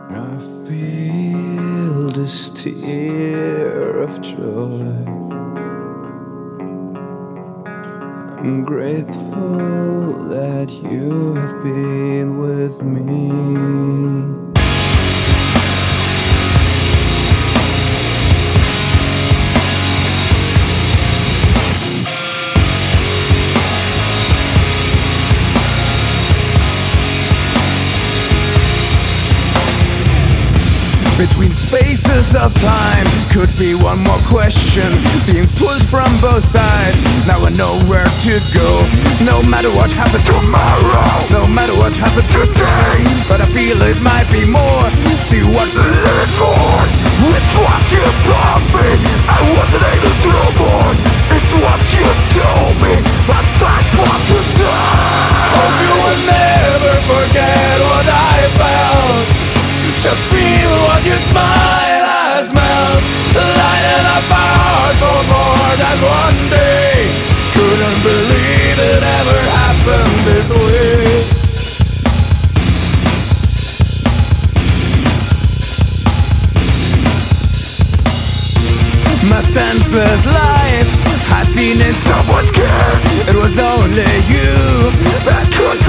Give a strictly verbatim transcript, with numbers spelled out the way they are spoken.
I feel this tear of joy. I'm grateful that you have been with me. Between spaces of time could be one more question being pulled from both sides. Now I know where to go. No matter what happens tomorrow, no matter what happens today, but I feel it might be more. See what we live for. It's what you taught me. I wasn't able to avoid. It's what you told me. But that's what you done. Hope you will never forget what I found. Just feel what your smile has smelled, lighting up my heart for more than one day. Couldn't believe it ever happened this way. My senseless life had been in someone's care. It was only you that could